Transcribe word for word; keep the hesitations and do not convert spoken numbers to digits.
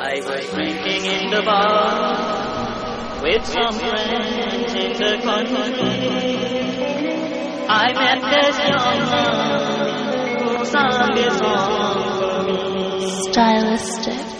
I was drinking in the bar with some friends in the country. I met this young man who sang a song for me. Stylistic.